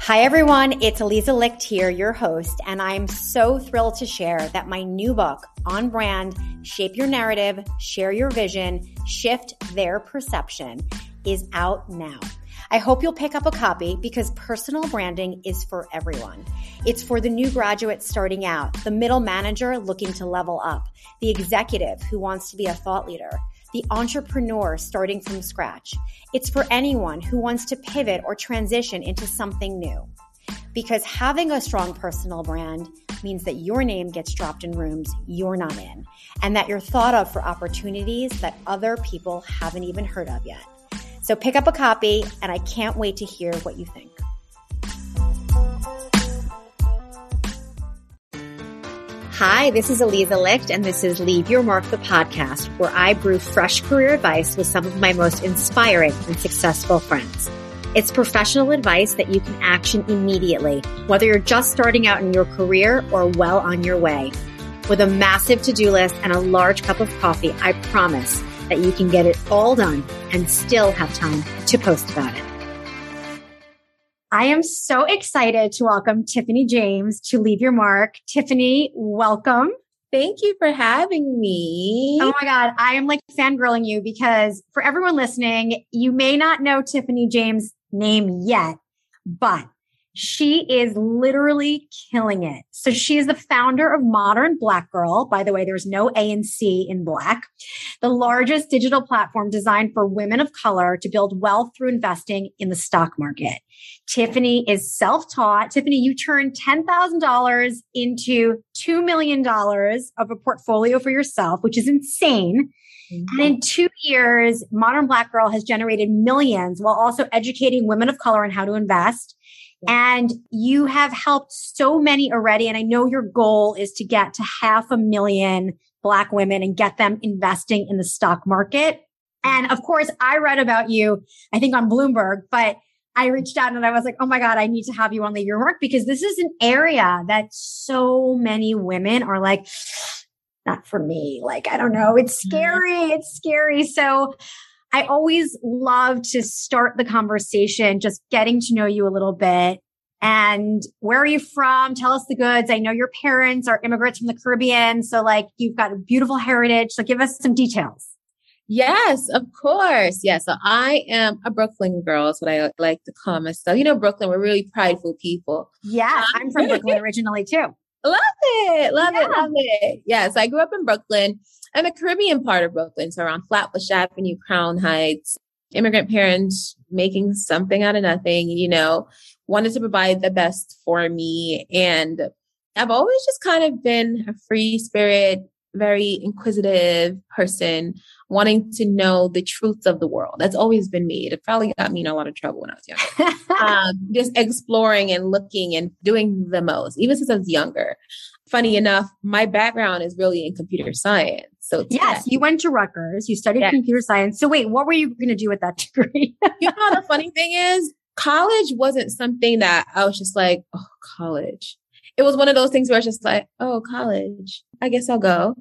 Hi, everyone. It's Aliza Licht here, your host, and I'm so thrilled to share that my new book, On Brand, Shape Your Narrative, Share Your Vision, Shift Their Perception, is out now. I hope you'll pick up a copy because personal branding is for everyone. It's for the new graduate starting out, the middle manager looking to level up, the executive who wants to be a thought leader, the entrepreneur starting from scratch. It's for anyone who wants to pivot or transition into something new. Because having a strong personal brand means that your name gets dropped in rooms you're not in, and that you're thought of for opportunities that other people haven't even heard of yet. So pick up a copy, and I can't wait to hear what you think. Hi, this is Aliza Licht, and this is Leave Your Mark, the podcast, where I brew fresh career advice with some of my most inspiring and successful friends. It's professional advice that you can action immediately, whether you're just starting out in your career or well on your way. With a massive to-do list and a large cup of coffee, I promise that you can get it all done and still have time to post about it. I am so excited to welcome Tiffany James to Leave Your Mark. Tiffany, welcome. Thank you for having me. Oh my God. I am like fangirling you because for everyone listening, you may not know Tiffany James' name yet, but she is literally killing it. So she is the founder of Modern Black Girl. By the way, there's no A and C in Black, the largest digital platform designed for women of color to build wealth through investing in the stock market. Tiffany is self-taught. Tiffany, you turned $10,000 into $2 million of a portfolio for yourself, which is insane. Mm-hmm. And in 2 years, Modern Black Girl has generated millions while also educating women of color on how to invest. And you have helped so many already. And I know your goal is to get to 500,000 Black women and get them investing in the stock market. And of course, I read about you, I think on Bloomberg, but I reached out and I was like, oh my God, I need to have you on Leave Your Mark because this is an area that so many women are like, not for me. Like, I don't know. It's scary. It's scary. So I always love to start the conversation, just getting to know you a little bit. And where are you from? Tell us the goods. I know your parents are immigrants from the Caribbean. So like you've got a beautiful heritage. So give us some details. Yes, of course. Yeah. So I am a Brooklyn girl. Is what I like to call myself. You know, Brooklyn, we're really prideful people. Yeah. I'm from Brooklyn originally too. Love it. Love it. Yeah. So I grew up in Brooklyn. I'm the Caribbean part of Brooklyn. So around Flatbush Avenue, Crown Heights, immigrant parents making something out of nothing, you know, wanted to provide the best for me. And I've always just kind of been a free spirit, very inquisitive person, wanting to know the truths of the world. That's always been me. It probably got me in a lot of trouble when I was younger. Just exploring and looking and doing the most, even since I was younger. Funny enough, my background is really in computer science. So yes, you went to Rutgers, you studied computer science. So wait, what were you going to do with that degree? You know, the funny thing is college wasn't something that I was just like, oh, college. It was one of those things where I was just like, oh, college, I guess I'll go.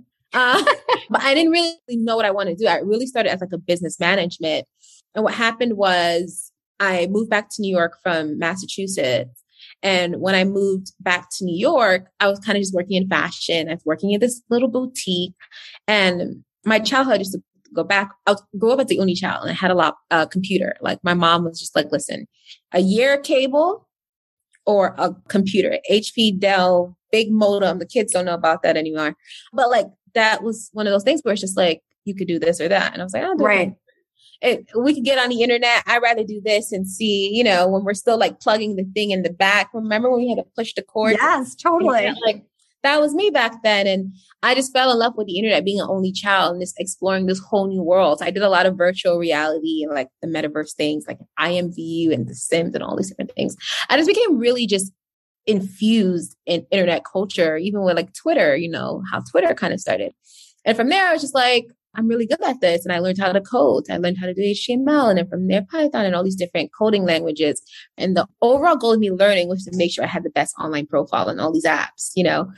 But I didn't really know what I wanted to do. I really started as like a business management. And what happened was I moved back to New York from Massachusetts. And when I moved back to New York, I was kind of just working in fashion. I was working in this little boutique. And my childhood, just to go back, I grew up as the only child and I had a computer. Like my mom was just like, listen, a year cable or a computer, HP, Dell, big modem. The kids don't know about that anymore. But like that was one of those things where it's just like, you could do this or that. And I was like, I'll do it. We could get on the internet. I'd rather do this and see, you know, when we're still like plugging the thing in the back. Remember when we had to push the cord? Yes, totally. Like that was me back then. And I just fell in love with the internet, being an only child and just exploring this whole new world. So I did a lot of virtual reality and like the metaverse things like IMVU and The Sims and all these different things. I just became really just infused in internet culture, even with like Twitter, you know, how Twitter kind of started. And from there, I was just like, I'm really good at this. And I learned how to code. I learned how to do HTML and then from there, Python and all these different coding languages. And the overall goal of me learning was to make sure I had the best online profile and all these apps, you know?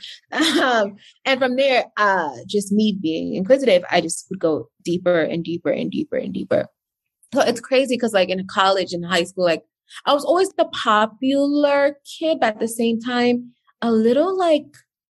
And from there, just me being inquisitive, I just would go deeper and deeper and deeper and deeper. So it's crazy because like in college and high school, like I was always the popular kid, but at the same time, a little like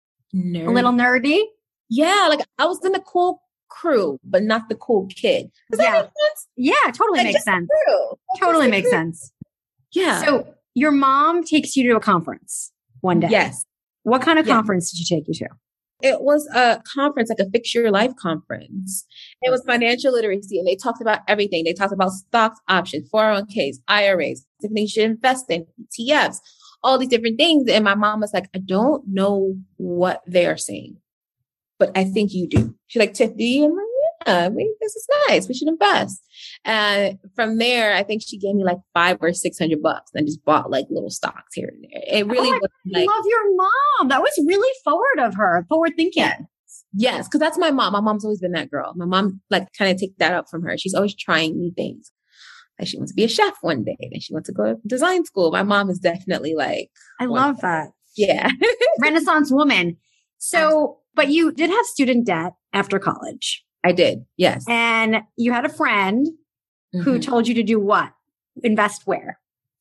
A little nerdy. Yeah, like I was in the cool crew, but not the cool kid. Does that make sense? Yeah, totally Like, makes sense. Like, Totally makes sense. Yeah. So your mom takes you to a conference one day. Yes. What kind of conference did she take you to? It was a conference, like a Fix Your Life conference. It was financial literacy, and they talked about everything. They talked about stocks, options, 401ks, IRAs, different things you should invest in, ETFs, all these different things. And my mom was like, I don't know what they're saying, but I think you do. She's like, Tiffany, I'm like, yeah, this is nice. We should invest. And from there, I think she gave me like $500 or $600 and just bought like little stocks here and there. It really was like, I love your mom. That was really forward of her, forward thinking. Yes, because that's my mom. My mom's always been that girl. My mom like kind of take that up from her. She's always trying new things. Like she wants to be a chef one day, and she wants to go to design school. My mom is definitely like, I love that. Yeah. Renaissance woman. So, but you did have student debt after college. I did. Yes. And you had a friend who told you to do what? Invest where?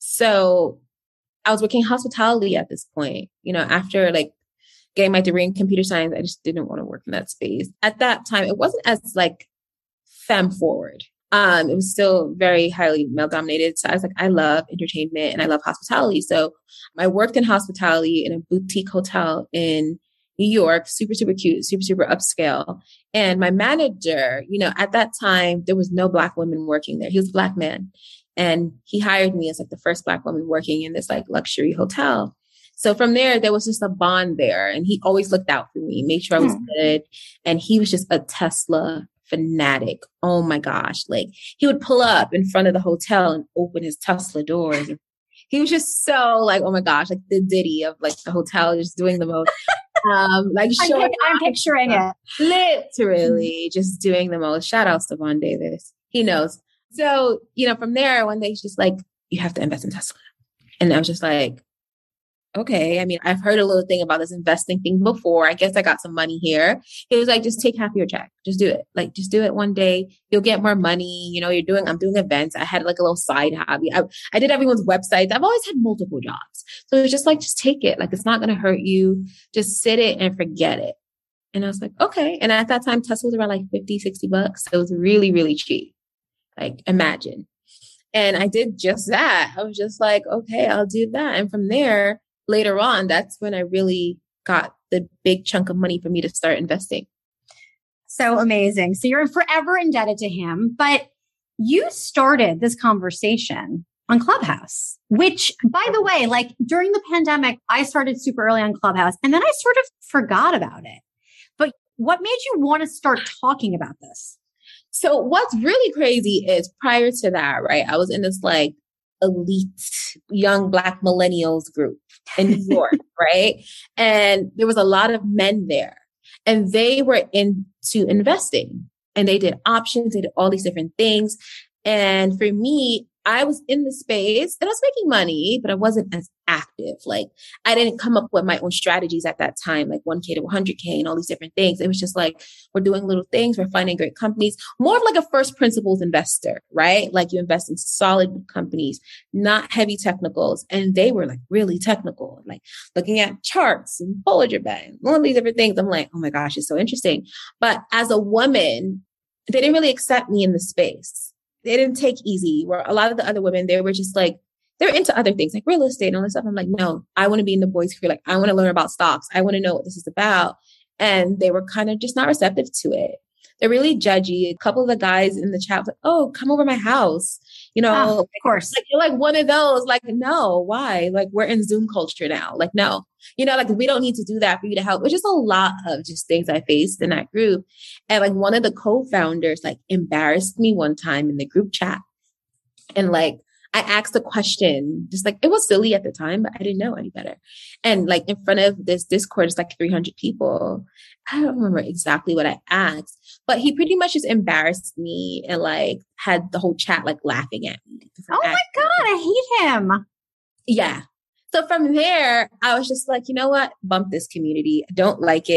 So I was working hospitality at this point, after like getting my degree in computer science, I just didn't want to work in that space. At that time, it wasn't as like femme forward. It was still very highly male dominated. So I was like, I love entertainment and I love hospitality. So I worked in hospitality in a boutique hotel in New York, super, super cute, super, super upscale. And my manager, at that time, there was no Black women working there. He was a Black man. And he hired me as like the first Black woman working in this like luxury hotel. So from there was just a bond there. And he always looked out for me, made sure I was good. And he was just a Tesla fanatic. Oh my gosh. Like he would pull up in front of the hotel and open his Tesla doors. He was just so like, oh my gosh, like the Diddy of like the hotel, just doing the most. Like I'm picturing it. Literally just doing the most. Shout outs to Vaughn Davis. He knows. So, from there, one day he's just like, you have to invest in Tesla. And I was just like, okay. I mean, I've heard a little thing about this investing thing before. I guess I got some money here. He was like, just take half your check. Just do it. Like, just do it one day. You'll get more money. I'm doing events. I had like a little side hobby. I did everyone's websites. I've always had multiple jobs. So it was just like, just take it. Like, it's not going to hurt you. Just sit it and forget it. And I was like, okay. And at that time, Tesla was around like $50, $60. So it was really, really cheap. Like, imagine. And I did just that. I was just like, okay, I'll do that. And from there, later on, that's when I really got the big chunk of money for me to start investing. So amazing. So you're forever indebted to him, but you started this conversation on Clubhouse, which by the way, like during the pandemic, I started super early on Clubhouse and then I sort of forgot about it. But what made you want to start talking about this? So what's really crazy is prior to that, right? I was in this like elite young Black millennials group in New York, right? And there was a lot of men there and they were into investing and they did options, they did all these different things. And for me, I was in the space and I was making money, but I wasn't as active. Like I didn't come up with my own strategies at that time, like 1K to 100K and all these different things. It was just like, we're doing little things. We're finding great companies, more of like a first principles investor, right? Like you invest in solid companies, not heavy technicals. And they were like really technical, like looking at charts and Bollinger Band, all these different things. I'm like, oh my gosh, it's so interesting. But as a woman, they didn't really accept me in the space. They didn't take easy. Where a lot of the other women, they were just like, they're into other things like real estate and all this stuff. I'm like, no, I want to be in the boys' career. Like, I want to learn about stocks. I want to know what this is about. And they were kind of just not receptive to it. They're really judgy. A couple of the guys in the chat was like, oh, come over my house. Of course. Like, you're like one of those, like, no, why? Like, we're in Zoom culture now. Like, no, like we don't need to do that for you to help. It was just a lot of just things I faced in that group. And like one of the co-founders, like embarrassed me one time in the group chat. And like, I asked a question, just like, it was silly at the time, but I didn't know any better. And like in front of this Discord, it's like 300 people. I don't remember exactly what I asked, but he pretty much just embarrassed me and like had the whole chat like laughing at me. Oh my God, I hate him. Yeah. So from there, I was just like, you know what? Bump this community. I don't like it.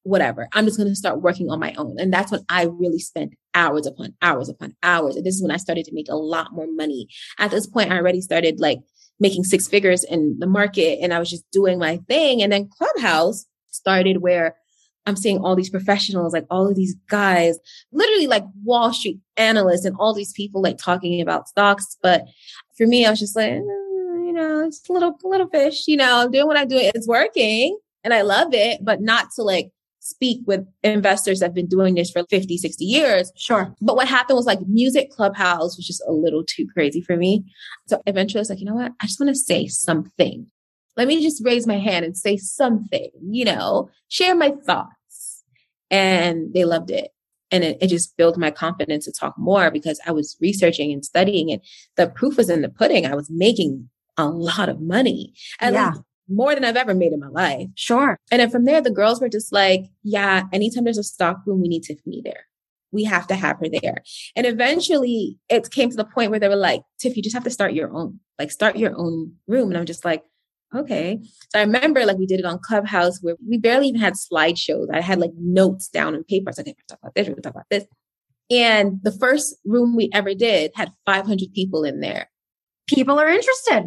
whatever, I'm just going to start working on my own. And that's when I really spent hours upon hours upon hours. And this is when I started to make a lot more money. At this point, I already started like making six figures in the market, and I was just doing my thing. And then Clubhouse started, where I'm seeing all these professionals, like all of these guys, literally like Wall Street analysts and all these people like talking about stocks. But for me, I was just like, it's a little fish, I'm doing what I'm doing. It's working and I love it, but not to like speak with investors that have been doing this for 50, 60 years. Sure. But what happened was like Music Clubhouse was just a little too crazy for me. So eventually I was like, you know what? I just want to say something. Let me just raise my hand and say something, share my thoughts. And they loved it. And it just built my confidence to talk more, because I was researching and studying, and the proof was in the pudding. I was making a lot of money. At least more than I've ever made in my life. Sure. And then from there, the girls were just like, yeah, anytime there's a stock room, we need Tiffany there. We have to have her there. And eventually it came to the point where they were like, Tiff, you just have to start your own room. And I'm just like, okay. So I remember like we did it on Clubhouse, where we barely even had slideshows. I had like notes down on paper. I was like, okay, we're talking about this, we're talking about this. And the first room we ever did had 500 people in there. People are interested.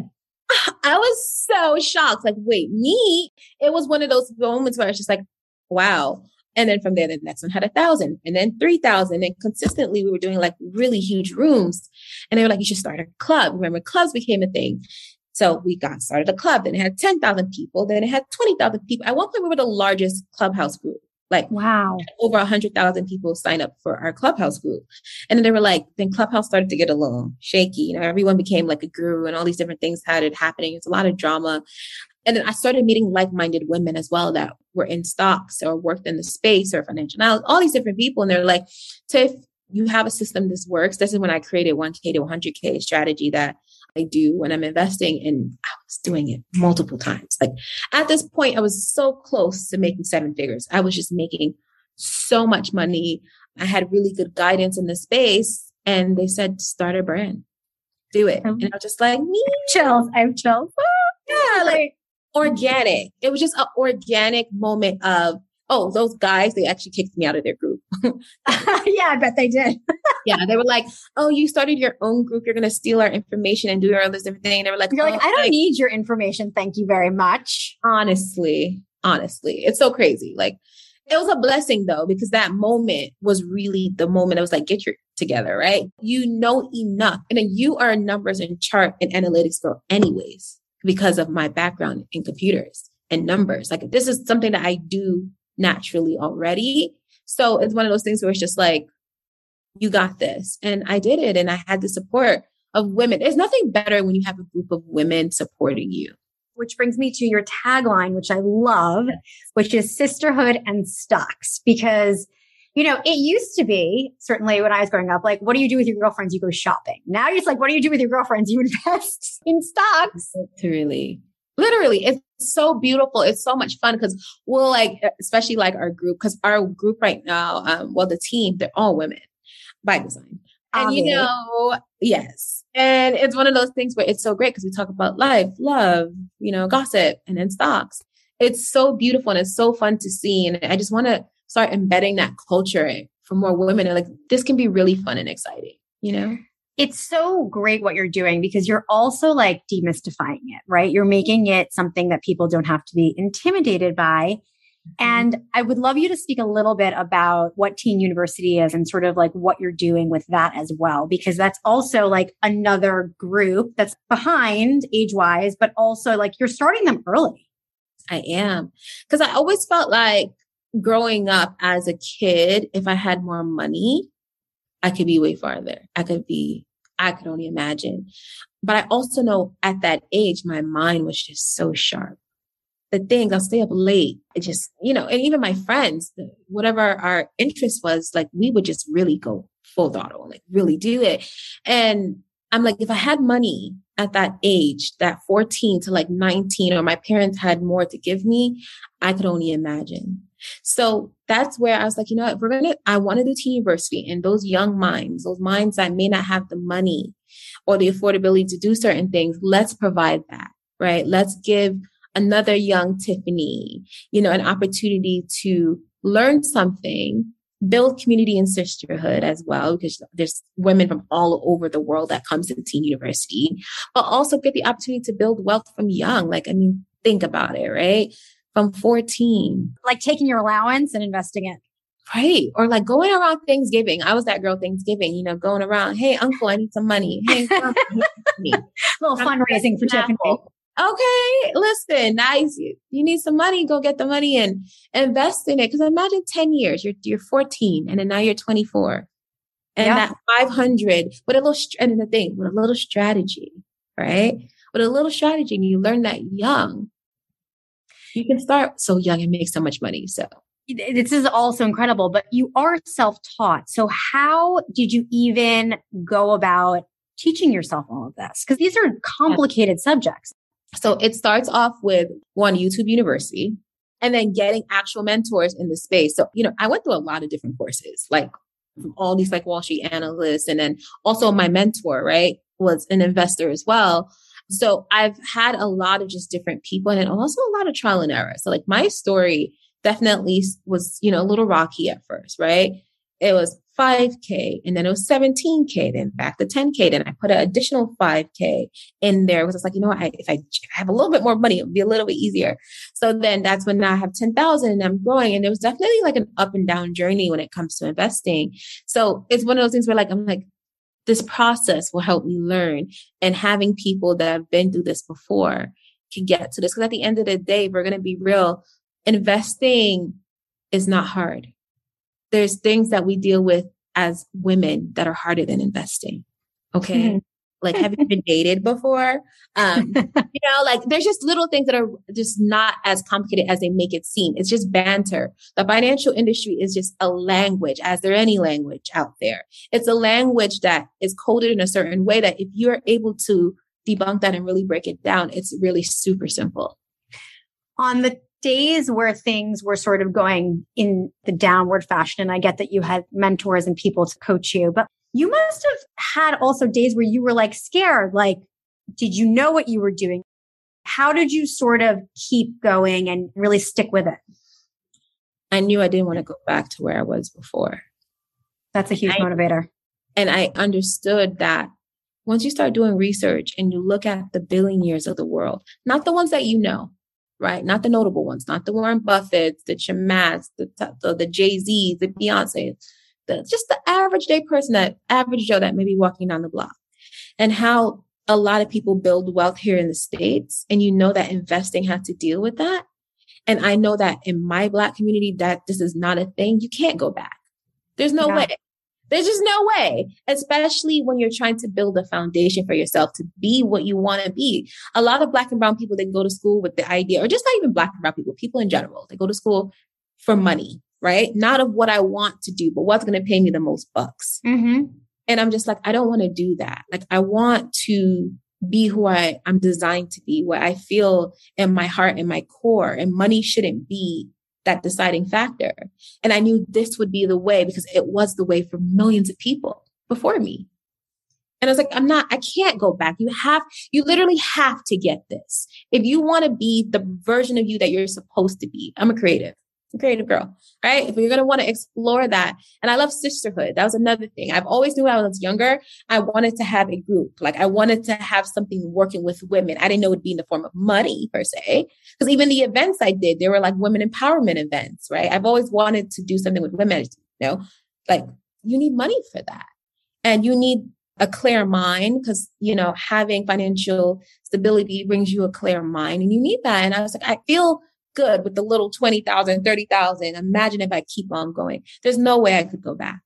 I was so shocked. Like, wait, me? It was one of those moments where I was just like, wow. And then from there, the next one had 1,000, and then 3,000. And consistently we were doing like really huge rooms. And they were like, you should start a club. Remember, clubs became a thing. So we started a club. Then it had 10,000 people. Then it had 20,000 people. At one point, we were the largest Clubhouse group. Like, wow, over 100,000 people signed up for our Clubhouse group. And then they were like, then Clubhouse started to get a little shaky. Everyone became like a guru, and all these different things started happening. It's a lot of drama. And then I started meeting like-minded women as well that were in stocks or worked in the space or financial analysis, all these different people. And they're like, Tiff, you have a system this works. This is when I created 1K to 100K strategy that I do when I'm investing. And I was doing it multiple times. Like at this point, I was so close to making 7 figures. I was just making so much money. I had really good guidance in the space, and they said, start a brand, do it. And I was just like, me. Chills. I have chills. Yeah, like organic. It was just an organic moment of, oh, those guys, they actually kicked me out of their group. Yeah, I bet they did. Yeah, they were like, oh, you started your own group. You're going to steal our information and do all this different thing. They were like, you're like, I don't need your information. Thank you very much. Honestly, it's so crazy. Like, it was a blessing though, because that moment was really the moment I was like, get your together, right? You know enough. And then you are numbers and chart and analytics girl anyways, because of my background in computers and numbers. Like, this is something that I do naturally already. So it's one of those things where it's just like, you got this. And I did it. And I had the support of women. There's nothing better when you have a group of women supporting you. Which brings me to your tagline, which I love, which is sisterhood and stocks. Because, it used to be, certainly when I was growing up, like, what do you do with your girlfriends? You go shopping. Now it's like, what do you do with your girlfriends? You invest in stocks. Literally, it's so beautiful. It's so much fun because we'll like, especially like our group, because our group right now, the team, they're all women by design. And yes. And it's one of those things where it's so great because we talk about life, love, gossip, and then stocks. It's so beautiful and it's so fun to see. And I just want to start embedding that culture for more women. And like, this can be really fun and exciting, It's so great what you're doing because you're also like demystifying it, right? You're making it something that people don't have to be intimidated by. And I would love you to speak a little bit about what Teen University is and sort of like what you're doing with that as well, because that's also like another group that's behind age-wise, but also like you're starting them early. I am. Because I always felt like growing up as a kid, if I had more money, I could be way farther. I could only imagine. But I also know at that age, my mind was just so sharp. The things, I'll stay up late. It just, and even my friends, whatever our interest was, like we would just really go full throttle, like really do it. And I'm like, if I had money at that age, that 14 to like 19, or my parents had more to give me, I could only imagine. So that's where I was like, I want to do Teen University, and those young minds, those minds that may not have the money or the affordability to do certain things, let's provide that, right? Let's give another young Tiffany, an opportunity to learn something, build community and sisterhood as well, because there's women from all over the world that comes to Teen University, but also get the opportunity to build wealth from young. Like, I mean, think about it, right? From 14. Like taking your allowance and investing it. Right. Or like going around Thanksgiving. I was that girl Thanksgiving, you know, going around, hey, uncle, I need some money. Hey, mom, I need some money. Little fundraising for Tiffany. Okay, listen, nice. You need some money, go get the money and invest in it. Because imagine 10 years, you're 14 and then now you're 24. And that 500 with a little, and the thing, with a little strategy, right? With a little strategy, and you learn that young, you can start so young and make so much money. So this is also incredible, but you are self-taught. So how did you even go about teaching yourself all of this? Because these are complicated subjects. So it starts off with YouTube University and then getting actual mentors in the space. So, you know, I went through a lot of different courses, like from all these like Wall Street analysts. And then also my mentor, right, was an investor as well. So I've had a lot of just different people and also a lot of trial and error. So like my story definitely was, you know, a little rocky at first, right? It was 5K and then it was 17K, then back to 10K. Then I put an additional 5K in there because it's like, you know, if I have a little bit more money, it'll be a little bit easier. So then that's when now I have 10,000 and I'm growing. And there was definitely like an up and down journey when it comes to investing. So it's one of those things where like, I'm like, this process will help me learn, and having people that have been through this before can get to this. Because at the end of the day, we're going to be real. Investing is not hard. There's things that we deal with as women that are harder than investing. Okay. Mm-hmm. Like, have you been dated before? You know, like there's just little things that are just not as complicated as they make it seem. It's just banter. The financial industry is just a language, as there any language out there. It's a language that is coded in a certain way that if you're able to debunk that and really break it down, it's really super simple. On the days where things were sort of going in the downward fashion, and I get that you had mentors and people to coach you, but you must have had also days where you were like scared. Like, did you know what you were doing? How did you sort of keep going and really stick with it? I knew I didn't want to go back to where I was before. That's a huge motivator. And I understood that once you start doing research and you look at the billionaires of the world, not the ones that you know, right? Not the notable ones, not the Warren Buffetts, the Chamaths, the Jay-Z's, the Beyonce's, just the average day person, that average Joe that may be walking down the block, and how a lot of people build wealth here in the States. And you know that investing has to deal with that. And I know that in my Black community, that this is not a thing. You can't go back. There's no way. There's just no way, especially when you're trying to build a foundation for yourself to be what you want to be. A lot of Black and brown people, they go to school with the idea, or just not even Black and brown people in general, they go to school for money, right? Not of what I want to do, but what's going to pay me the most bucks. Mm-hmm. And I'm just like, I don't want to do that. Like, I want to be who I'm designed to be, what I feel in my heart and my core, and money shouldn't be that deciding factor. And I knew this would be the way because it was the way for millions of people before me. And I was like, I can't go back. You literally have to get this. If you want to be the version of you that you're supposed to be, I'm a creative girl, right? If you're going to want to explore that. And I love sisterhood. That was another thing. I've always knew when I was younger, I wanted to have a group. Like, I wanted to have something working with women. I didn't know it would be in the form of money per se, because even the events I did, they were like women empowerment events, right? I've always wanted to do something with women, you know, like you need money for that. And you need a clear mind because, you know, having financial stability brings you a clear mind, and you need that. And I was like, I feel good with the little 20,000, 30,000. Imagine if I keep on going. There's no way I could go back.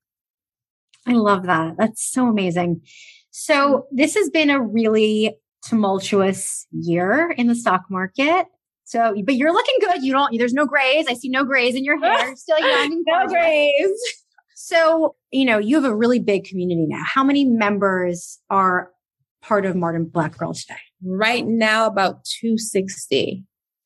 I love that. That's so amazing. So this has been a really tumultuous year in the stock market. So, but you're looking good. There's no grays. I see no grays in your hair. You're still young and no grays. So, you know, you have a really big community now. How many members are part of Modern Black Girl today? Right now, about 260,000.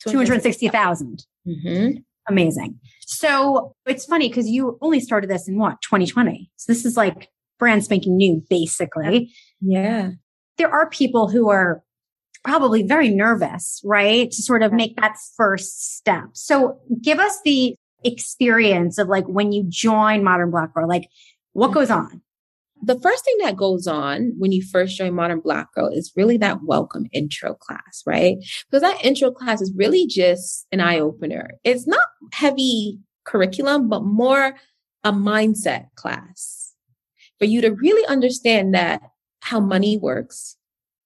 Mm-hmm. Amazing. So it's funny because you only started this in 2020. So this is like brand spanking new, basically. Yeah. There are people who are probably very nervous, right? To sort of make that first step. So give us the experience of like when you join Modern Black Girl? Like what goes on? The first thing that goes on when you first join Modern Black Girl is really that welcome intro class, right? Because that intro class is really just an eye opener. It's not heavy curriculum, but more a mindset class for you to really understand that how money works,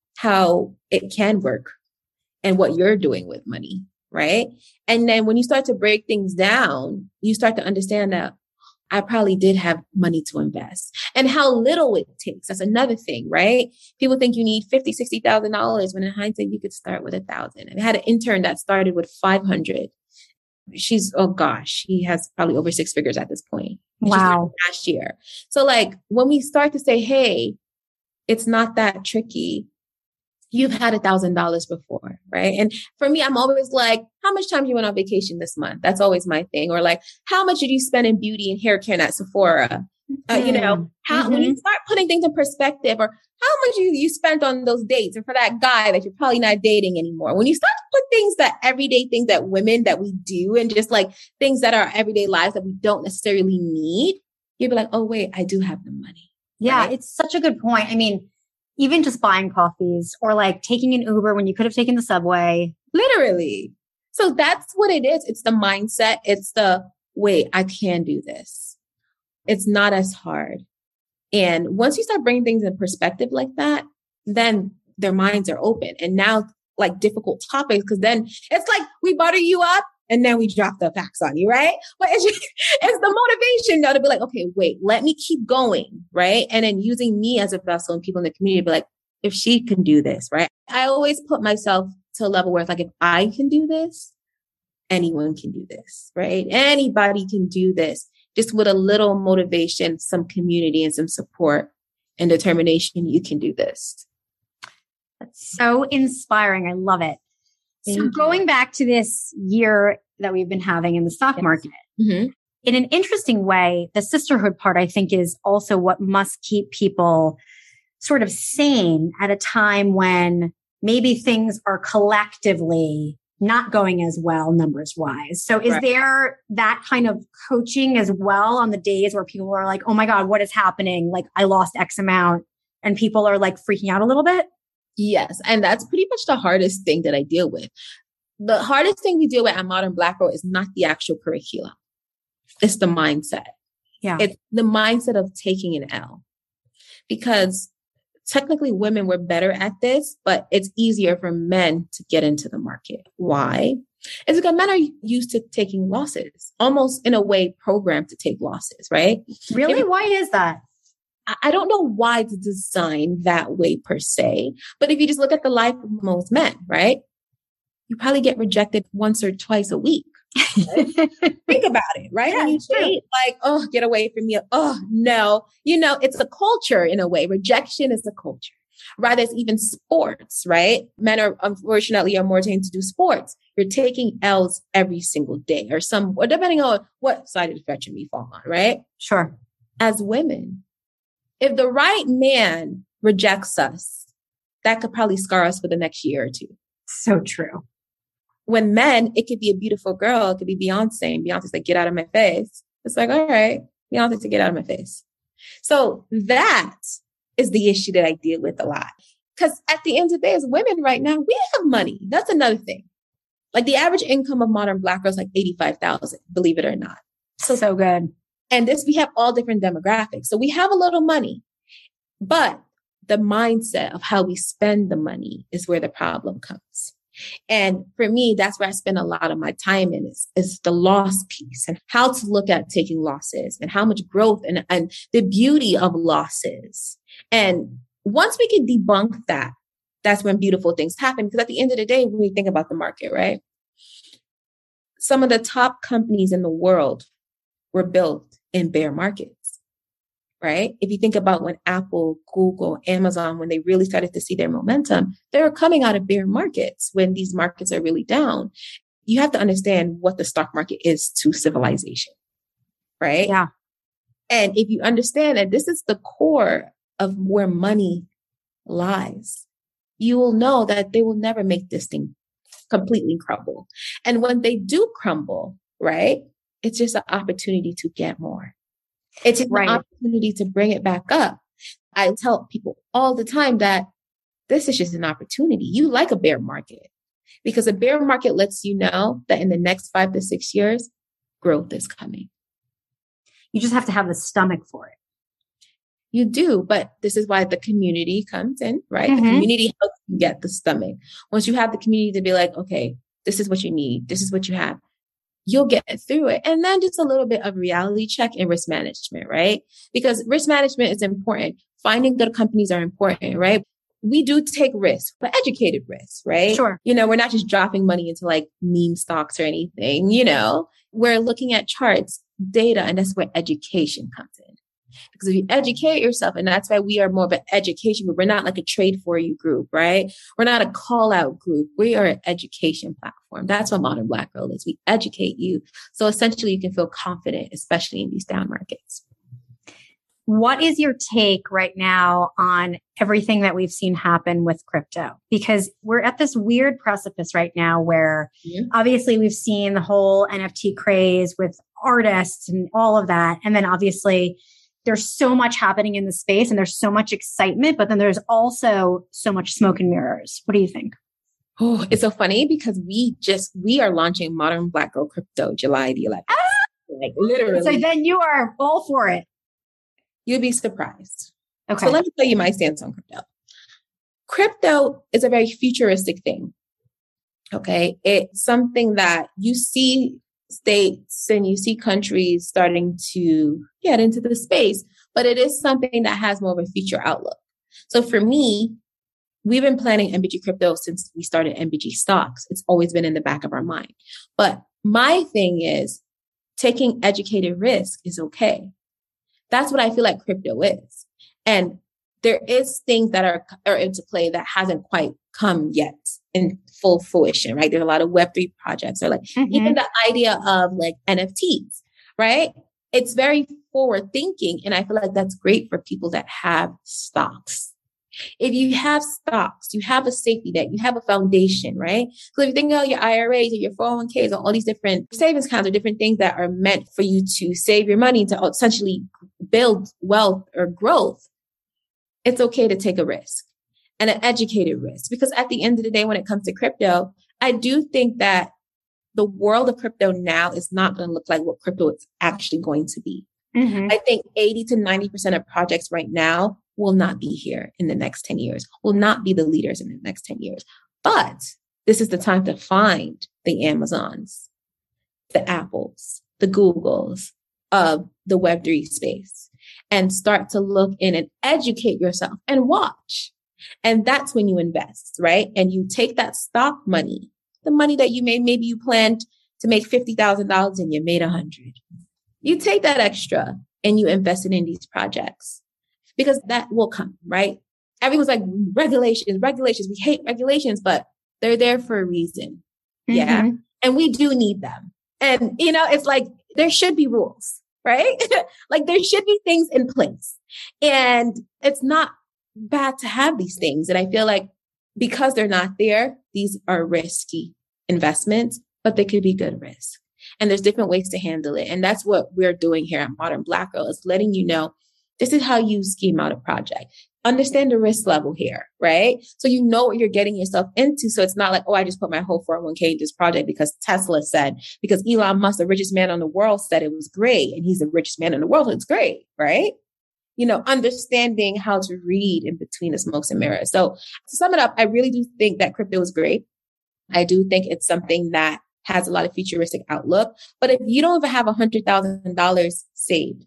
how it can work, and what you're doing with money, right? And then when you start to break things down, you start to understand that I probably did have money to invest and how little it takes. That's another thing, right? People think you need $50,000, $60,000 when in hindsight, you could start with 1,000. I had an intern that started with 500. She's, oh gosh, she has probably over 6 figures at this point. Wow. Last year. So like when we start to say, hey, it's not that tricky. You've had $1,000 before, right? And for me, I'm always like, how much time do you went on vacation this month? That's always my thing. Or like, how much did you spend in beauty and hair care at Sephora? You know, when you start putting things in perspective, or how much you spent on those dates, or for that guy that you're probably not dating anymore. When you start to put things that everyday things that women that we do, and just like things that are everyday lives that we don't necessarily need, you'll be like, oh wait, I do have the money. Yeah, right? it's such a good point. I mean, even just buying coffees or like taking an Uber when you could have taken the subway. Literally. So that's what it is. It's the mindset. It's the, wait, I can do this. It's not as hard. And once you start bringing things in perspective like that, then their minds are open. And now like difficult topics, because then it's like we butter you up and then we drop the facts on you, right? But it's the motivation though to be like, okay, wait, let me keep going, right? And then using me as a vessel and people in the community to be like, if she can do this, right? I always put myself to a level where it's like, if I can do this, anyone can do this, right? Anybody can do this. Just with a little motivation, some community and some support and determination, you can do this. That's so inspiring. I love it. So going back to this year that we've been having in the stock market, in an interesting way, the sisterhood part, I think, is also what must keep people sort of sane at a time when maybe things are collectively not going as well numbers wise. So is there that kind of coaching as well on the days where people are like, oh my God, what is happening? Like I lost X amount, and people are like freaking out a little bit? Yes. And that's pretty much the hardest thing that I deal with. The hardest thing we deal with at Modern Black Girl is not the actual curriculum. It's the mindset. Yeah. It's the mindset of taking an L, because technically women were better at this, but it's easier for men to get into the market. Why? It's because men are used to taking losses, almost in a way programmed to take losses, right? Really? Why is that? I don't know why it's designed that way per se, but if you just look at the life of most men, right? You probably get rejected once or twice a week. Right? Think about it, right? Yeah, when you date, like, oh, get away from me. Oh, no. You know, it's a culture in a way. Rejection is a culture. Rather, it's even sports, right? Men are unfortunately are more trained to do sports. You're taking L's every single day or depending on what side of the spectrum you fall on, right? Sure. As women, if the right man rejects us, that could probably scar us for the next year or two. So true. When men, it could be a beautiful girl. It could be Beyonce. And Beyonce's like, get out of my face. It's like, all right, Beyonce to get out of my face. So that is the issue that I deal with a lot. Because at the end of the day, as women right now, we have money. That's another thing. Like the average income of Modern Black Girls, like 85,000, believe it or not. So good. And we have all different demographics. So we have a little money, but the mindset of how we spend the money is where the problem comes. And for me, that's where I spend a lot of my time in is the loss piece, and how to look at taking losses and how much growth and the beauty of losses. And once we can debunk that, that's when beautiful things happen. Because at the end of the day, when we think about the market, right? Some of the top companies in the world were built in bear markets. Right? If you think about when Apple, Google, Amazon, when they really started to see their momentum, they were coming out of bear markets when these markets are really down. You have to understand what the stock market is to civilization, right? Yeah. And if you understand that this is the core of where money lies, you will know that they will never make this thing completely crumble. And when they do crumble, right? It's just an opportunity to get more. It's an opportunity to bring it back up. I tell people all the time that this is just an opportunity. You like a bear market because a bear market lets you know that in the next 5 to 6 years, growth is coming. You just have to have the stomach for it. You do, but this is why the community comes in, right? The community helps you get the stomach. Once you have the community to be like, okay, this is what you need. This is what you have. You'll get through it. And then just a little bit of reality check and risk management, right? Because risk management is important. Finding good companies are important, right? We do take risks, but educated risks, right? Sure. We're not just dropping money into like meme stocks or anything, we're looking at charts, data, and that's where education comes in. Because if you educate yourself, and that's why we are more of an education group. We're not like a trade for you group, right? We're not a call out group. We are an education platform. That's what Modern Black Girl is. We educate you. So essentially you can feel confident, especially in these down markets. What is your take right now on everything that we've seen happen with crypto? Because we're at this weird precipice right now where obviously we've seen the whole NFT craze with artists and all of that. And then obviously there's so much happening in the space and there's so much excitement, but then there's also so much smoke and mirrors. What do you think? Oh, it's so funny because we are launching Modern Black Girl Crypto July the 11th. Like literally. So then you are all for it. You'll be surprised. Okay. So let me tell you my stance on crypto. Crypto is a very futuristic thing. Okay. It's something that you see states and you see countries starting to get into the space, but it is something that has more of a future outlook. So for me, we've been planning NBG crypto since we started NBG stocks. It's always been in the back of our mind. But my thing is taking educated risk is okay. That's what I feel like crypto is. And there is things that are into play that hasn't quite come yet in full fruition, right? There's a lot of Web3 projects or like even the idea of like NFTs, right? It's very forward thinking. And I feel like that's great for people that have stocks. If you have stocks, you have a safety net, you have a foundation, right? So if you think about your IRAs or your 401ks or all these different savings accounts or different things that are meant for you to save your money to essentially build wealth or growth, it's okay to take a risk and an educated risk. Because at the end of the day, when it comes to crypto, I do think that the world of crypto now is not going to look like what crypto is actually going to be. I think 80 to 90% of projects right now will not be here in the next 10 years, will not be the leaders in the next 10 years. But this is the time to find the Amazons, the Apples, the Googles of the Web3 space and start to look in and educate yourself and watch. And that's when you invest, right? And you take that stock money, the money that you made, maybe you planned to make $50,000 and you made 100. You take that extra and you invest it in these projects because that will come, right? Everyone's like, regulations. We hate regulations, but they're there for a reason. Yeah. And we do need them. And, it's like, there should be rules, right? Like there should be things in place and it's not bad to have these things. And I feel like because they're not there, these are risky investments, but they could be good risk. And there's different ways to handle it. And that's what we're doing here at Modern Black Girl is letting you know, this is how you scheme out a project. Understand the risk level here, right? So you know what you're getting yourself into. So it's not like, oh, I just put my whole 401k in this project because Tesla said, because Elon Musk, the richest man in the world, said it was great. And he's the richest man in the world. So it's great, right? Understanding how to read in between the smokes and mirrors. So to sum it up, I really do think that crypto is great. I do think it's something that has a lot of futuristic outlook. But if you don't even have $100,000 saved,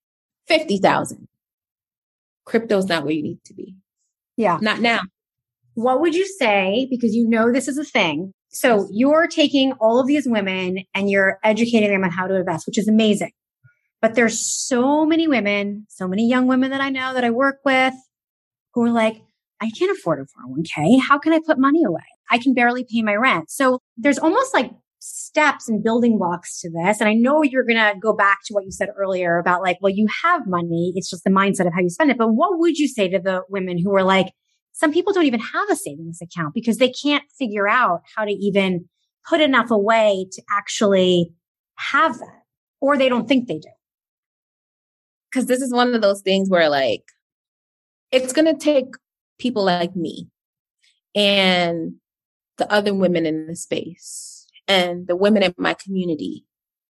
50,000, crypto's not where you need to be. Yeah. Not now. What would you say? Because this is a thing. So you're taking all of these women and you're educating them on how to invest, which is amazing. But there's so many women, so many young women that I know that I work with who are like, I can't afford a 401k. How can I put money away? I can barely pay my rent. So there's almost like steps and building blocks to this. And I know you're going to go back to what you said earlier about like, well, you have money. It's just the mindset of how you spend it. But what would you say to the women who are like, some people don't even have a savings account because they can't figure out how to even put enough away to actually have that? or they don't think they do. Because this is one of those things where like, it's going to take people like me and the other women in the space and the women in my community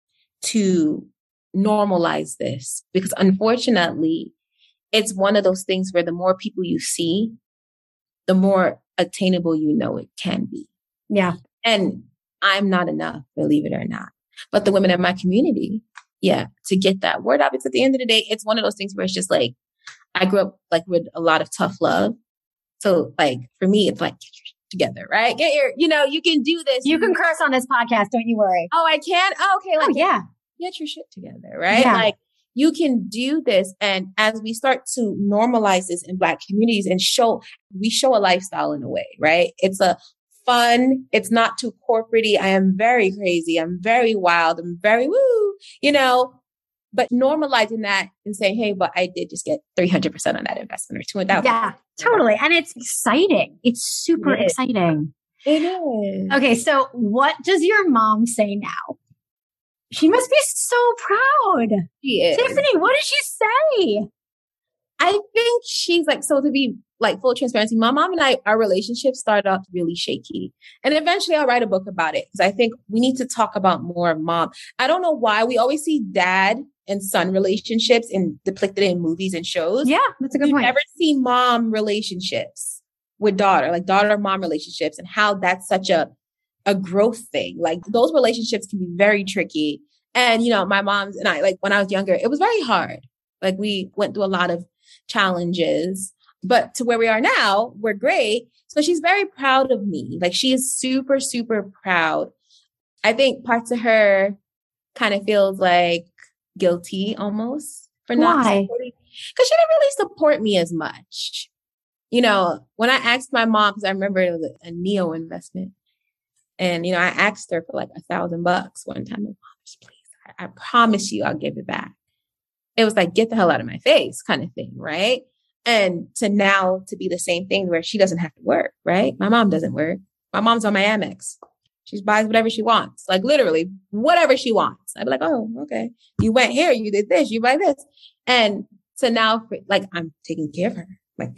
to normalize this. Because unfortunately, it's one of those things where the more people you see, the more attainable you know it can be. Yeah. And I'm not enough, believe it or not. But the women in my community, to get that word out. Because at the end of the day, it's one of those things where it's just like, I grew up like with a lot of tough love. So like for me, it's like, get your shit together, right? You can do this. You can curse on this podcast. Don't you worry. Oh, I can? Oh, okay. Like, get your shit together, right? Yeah. Like you can do this. And as we start to normalize this in Black communities and we show a lifestyle in a way, right? It's a fun. It's not too corporate-y. I am very crazy. I'm very wild. I'm very woo, but normalizing that and saying, hey, but I did just get 300% on that investment or 200,000. Yeah, totally. And it's exciting. It's super exciting. It is. Okay. So what does your mom say now? She must be so proud. She is. Tiffany, what did she say? I think she's like, so to be like full transparency, my mom and I, our relationship started off really shaky. And eventually I'll write a book about it because I think we need to talk about more of mom. I don't know why we always see dad and son relationships depicted in movies and shows. Yeah, that's a good point. You never see mom relationships with daughter, like daughter-mom relationships and how that's such a growth thing. Like those relationships can be very tricky. And, my mom's and I, like when I was younger, it was very hard. Like we went through a lot of challenges, but to where we are now, we're great. So she's very proud of me. Like she is super, super proud. I think parts of her kind of feels like guilty almost for not supporting, because she didn't really support me as much. When I asked my mom, because I remember it was a Neo investment, and I asked her for like $1,000 one time. Mom, please, I promise you, I'll give it back. It was like, get the hell out of my face kind of thing, right? And to be the same thing where she doesn't have to work, right? My mom doesn't work. My mom's on my Amex. She buys whatever she wants, like literally whatever she wants. I'd be like, oh, okay. You went here, you did this, you buy this. And so now like I'm taking care of her. Like,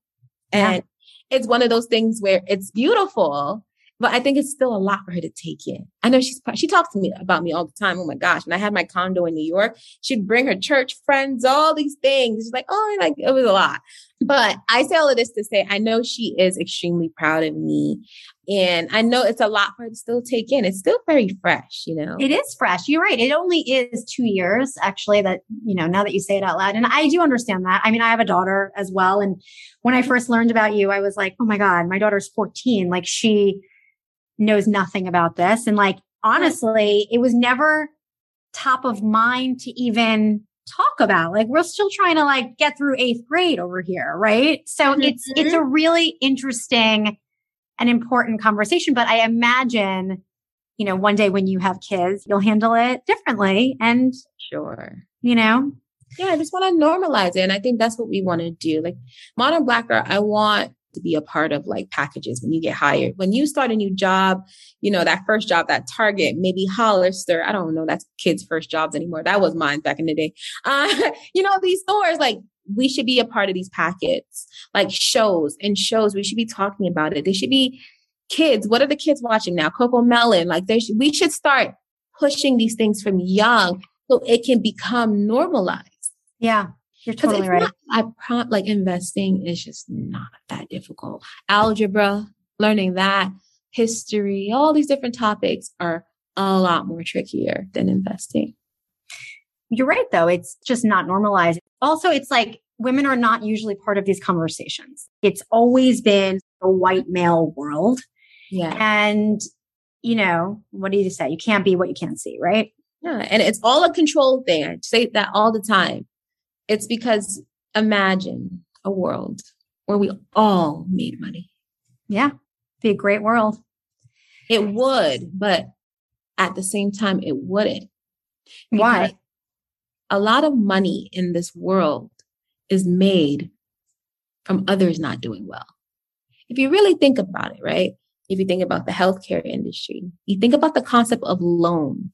and it's one of those things where it's beautiful, but I think it's still a lot for her to take in. I know she talks to me about me all the time. Oh my gosh. When I had my condo in New York, she'd bring her church friends, all these things. She's like, it was a lot. But I say all of this to say, I know she is extremely proud of me. And I know it's a lot for her to still take in. It's still very fresh, It is fresh. You're right. It only is 2 years, actually, that, now that you say it out loud. And I do understand that. I mean, I have a daughter as well. And when I first learned about you, I was like, oh my God, my daughter's 14. Like she knows nothing about this. And like, honestly, it was never top of mind to even talk about. Like we're still trying to like get through 8th grade over here. Right. So it's a really interesting and important conversation, but I imagine, one day when you have kids, you'll handle it differently and sure, I just want to normalize it. And I think that's what we want to do. Like Modern Black Girl, I want to be a part of like packages when you get hired. When you start a new job, that first job, that Target, maybe Hollister, I don't know, that's kids' first jobs anymore. That was mine back in the day. These stores, like we should be a part of these packets, like shows, we should be talking about it. They should be kids. What are the kids watching now? Coco Melon. Like we should start pushing these things from young so it can become normalized. Yeah. You're totally right. Like investing is just not that difficult. Algebra, learning that, history, all these different topics are a lot more trickier than investing. You're right, though. It's just not normalized. Also, it's like women are not usually part of these conversations. It's always been a white male world. Yeah. And, what do you say? You can't be what you can't see, right? Yeah. And it's all a control thing. I say that all the time. It's because imagine a world where we all made money. Yeah. Be a great world. It would, but at the same time, it wouldn't. Why? A lot of money in this world is made from others not doing well. If you really think about it, right? If you think about the healthcare industry, you think about the concept of loans,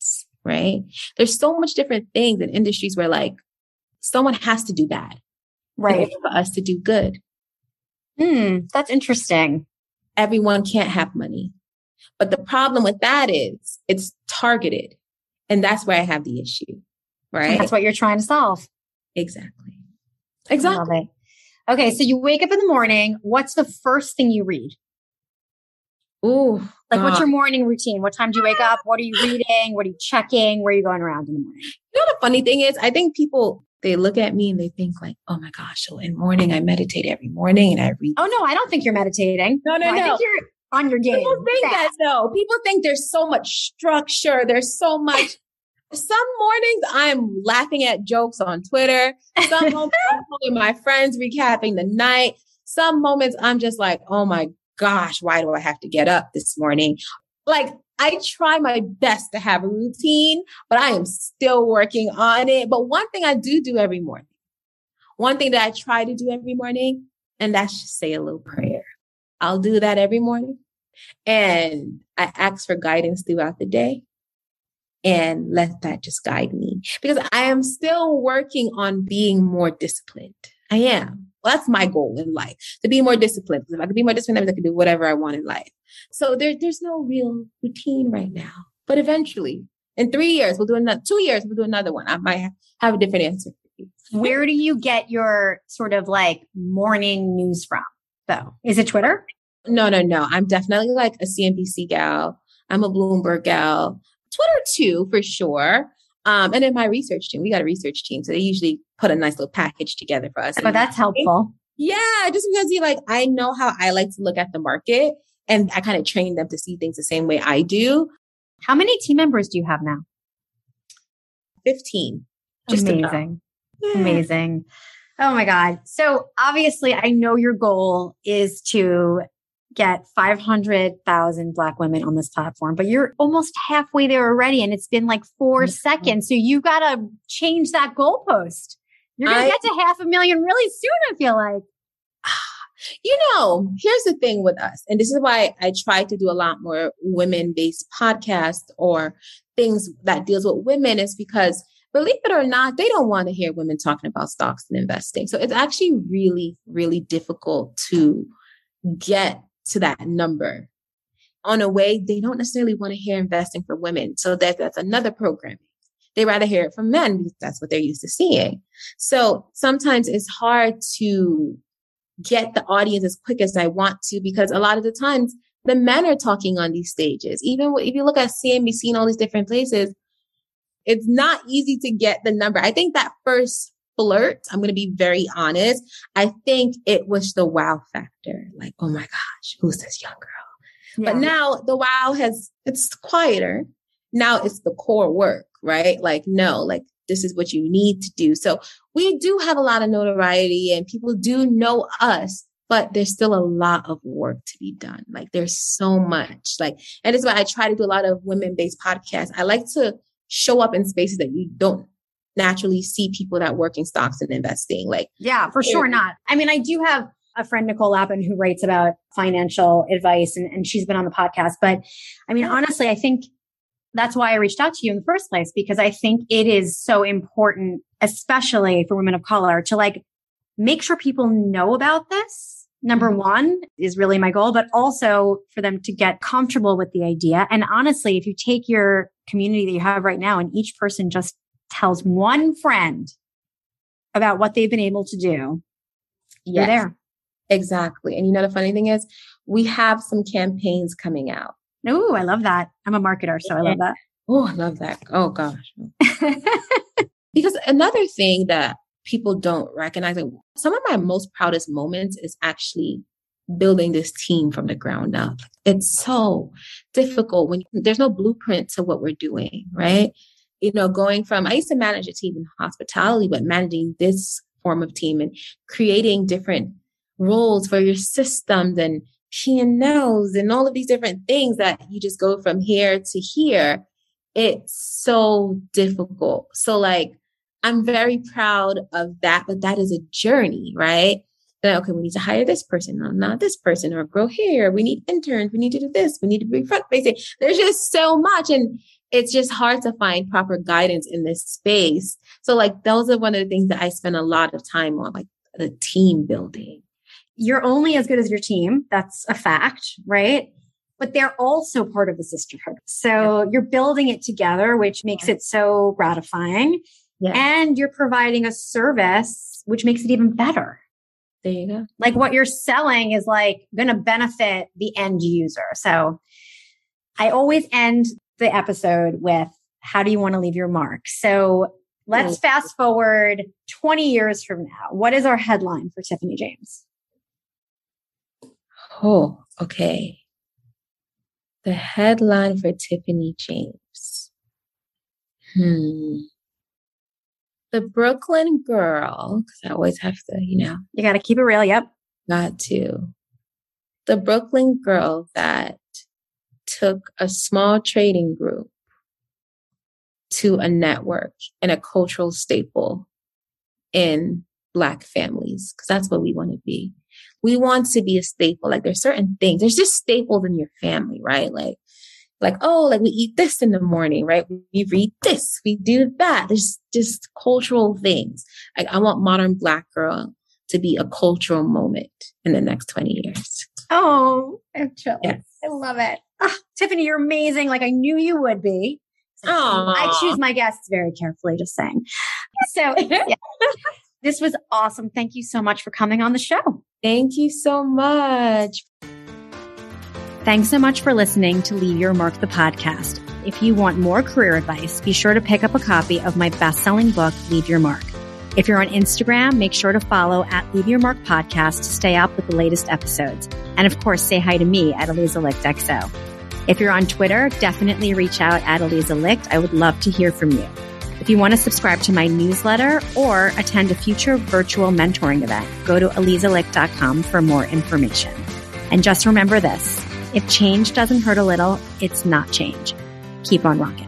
right? There's so much different things in industries where like someone has to do bad, right, for us to do good. That's interesting. Everyone can't have money. But the problem with that is it's targeted. And that's where I have the issue, right? And that's what you're trying to solve. Exactly. I love it. Okay. So you wake up in the morning. What's the first thing you read? Ooh. Like, what's your morning routine? What time do you wake up? What are you reading? What are you checking? Where are you going around in the morning? You know, the funny thing is, I think people, they look at me and they think like, oh my gosh, so in the morning, I meditate every morning and I read. Oh, no, I don't think you're meditating. No. I think you're on your game. People think that though. People think there's so much structure. There's so much. Some mornings I'm laughing at jokes on Twitter. Some moments I'm calling my friends, recapping the night. Some moments I'm just like, oh my gosh, why do I have to get up this morning? Like, I try my best to have a routine, but I am still working on it. But one thing I do every morning, one thing that I try to do every morning, and that's just say a little prayer. I'll do that every morning. And I ask for guidance throughout the day and let that just guide me, because I am still working on being more disciplined. I am. Well, that's my goal in life, to be more disciplined. Because if I could be more disciplined, I could do whatever I want in life. So there's no real routine right now. But eventually, in 3 years, we'll do another, 2 years, we'll do another one. I might have a different answer for you. Where do you get your sort of like morning news from, though? Is it Twitter? No. I'm definitely like a CNBC gal. I'm a Bloomberg gal. Twitter too, for sure. And then my research team, we got a research team. So they usually put a nice little package together for us. Oh, that's helpful. Yeah. Just because I know how I like to look at the market, and I kind of train them to see things the same way I do. How many team members do you have now? 15. Just amazing. Yeah. Amazing. Oh my God. So obviously I know your goal is to get 500,000 Black women on this platform, but you're almost halfway there already. And it's been like 4 seconds. So you got to change that goalpost. You're going to get to 500,000 really soon, I feel like. You know, here's the thing with us. And this is why I try to do a lot more women-based podcasts or things that deals with women, is because, believe it or not, they don't want to hear women talking about stocks and investing. So it's actually really, really difficult to get to that number. On a way, they don't necessarily want to hear investing for women. So that's another programming. They rather hear it from men because that's what they're used to seeing. So sometimes it's hard to get the audience as quick as I want to, because a lot of the times the men are talking on these stages. Even if you look at CNBC and all these different places, it's not easy to get the number. I think that first flirt, I'm going to be very honest, I think it was the wow factor. Like, oh my gosh, who's this young girl? Yeah. But now the wow it's quieter. Now it's the core work, right? Like, no, like this is what you need to do. So we do have a lot of notoriety and people do know us, but there's still a lot of work to be done. Like there's so much, and it's why I try to do a lot of women-based podcasts. I like to show up in spaces that you don't naturally see people that work in stocks and investing. Yeah, for sure not. I mean, I do have a friend, Nicole Lappin, who writes about financial advice and she's been on the podcast. But I mean, honestly, I think that's why I reached out to you in the first place, because I think it is so important, especially for women of color, to make sure people know about this. Number one is really my goal, but also for them to get comfortable with the idea. And honestly, if you take your community that you have right now and each person just tells one friend about what they've been able to do, you're there. Exactly. And you know, the funny thing is we have some campaigns coming out. Oh, I love that. I'm a marketer, so I love that. Oh, I love that. Oh gosh. Because another thing that people don't recognize, some of my most proudest moments is actually building this team from the ground up. It's so difficult when there's no blueprint to what we're doing, right? You know, going from, I used to manage a team in hospitality, but managing this form of team and creating different roles for your systems and P&Ls and all of these different things that you just go from here to here. It's so difficult. So I'm very proud of that, but that is a journey, right? Then, okay, we need to hire this person, no, not this person, or grow here. We need interns. We need to do this. We need to be front facing. There's just so much. And it's just hard to find proper guidance in this space. So like, those are one of the things that I spend a lot of time on, like the team building. You're only as good as your team. That's a fact, right? But they're also part of the sisterhood. So you're building it together, which makes it so gratifying. Yeah. And you're providing a service, which makes it even better. There you go. Like what you're selling is like going to benefit the end user. So I always end the episode with, how do you want to leave your mark? So let's fast forward 20 years from now. What is our headline for Tiffany James? Oh, okay. The headline for Tiffany James. The Brooklyn girl, because I always have to, you got to keep it real. Yep. Got to. The Brooklyn girl that took a small trading group to a network and a cultural staple in Black families, because that's what we want to be. We want to be a staple. Like there's certain things, there's just staples in your family, right? Like, we eat this in the morning, right? We read this, we do that. There's just cultural things. Like I want Modern Black Girl to be a cultural moment in the next 20 years. Oh, I'm jealous. Yes. I love it. Oh, Tiffany, you're amazing. Like I knew you would be. I choose my guests very carefully, just saying. So yeah. This was awesome. Thank you so much for coming on the show. Thank you so much. Thanks so much for listening to Leave Your Mark, the podcast. If you want more career advice, be sure to pick up a copy of my best-selling book, Leave Your Mark. If you're on Instagram, make sure to follow @LeaveYourMark Podcast to stay up with the latest episodes. And of course, say hi to me at Aliza Licht XO. If you're on Twitter, definitely reach out at Aliza Licht. I would love to hear from you. If you want to subscribe to my newsletter or attend a future virtual mentoring event, go to AlizaLicht.com for more information. And just remember this, if change doesn't hurt a little, it's not change. Keep on rocking.